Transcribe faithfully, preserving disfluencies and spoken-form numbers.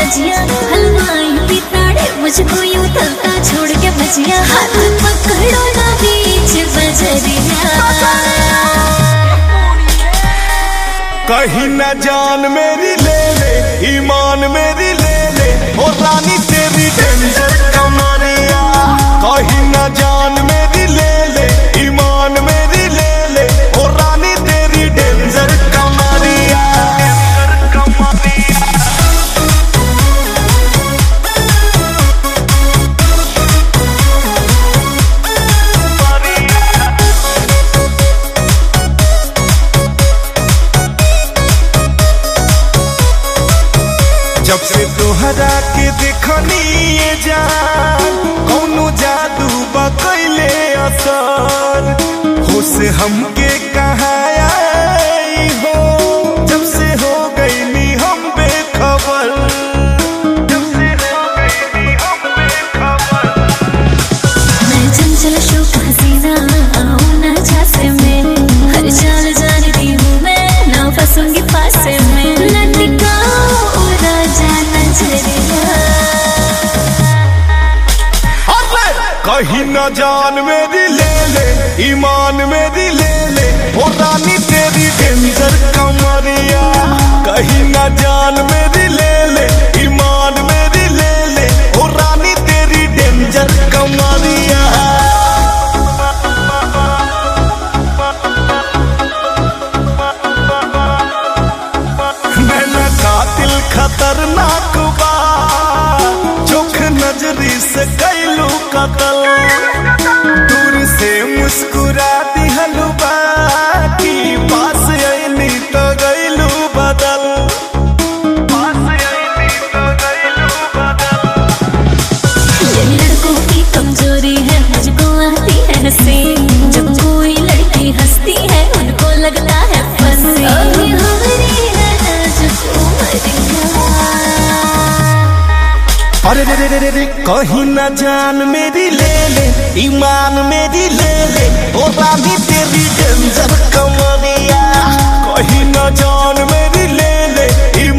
भजिया, हलवाई पिताड़े मुझको यूं तलता छोड़ के भजिया। हाथ पकड़ो ना बीच बजरिया, कहीं न जान मेरी ले ले, ईमान मेरी ले ले, ओ रानी तेरी डेंजर कमरिया। कहीं न जान मेरी ले ले, ईमान मेरी ले ले, ओ रानी तेरी डेंजर कमरिया। जब से तोहरा के देखनी ये जान, कौनो जादू बकैले असर, होश हमके कहाँ आई हो, जब से हो गईली हम बेखबर, जब से हो गईली हम बेखबर। मैं चंचल शोक हसीना आऊं ना झांसे में, हर चाल जानती हूँ मैं ना फंसूंगी फांसे में। लटकाओ राजा नजरिया, कहीं न जान मेरी ले ले, ईमान मेरी ले ले, ओ रानी तेरी डेंजर कमरिया। कहीं न जान मेरी ले ले, ईमान मेरी ले ले, ओ रानी तेरी डेंजर कमरिया। मैं कातिल खतरनाक बा, चोख नजरी से कैलू कतल, दूर से मुस्कुरा दिहलू बाकी, पास आईली तो गईलू बदल, पास आईली तो गईलू बदल। ये लड़कों की कमजोरी है, मुझको आती है हंसी, जब कोई लड़की हंसती है उनको लगता है फंसी। अभी हमारी है नाजुक उमरिया, अरे रे रे रे रे, कहीं न जान मेरी ले ले, ईमान मेरी ले ले, ओ रानी तेरी डेंजर कमरिया। कहीं न जान मेरी ले ले,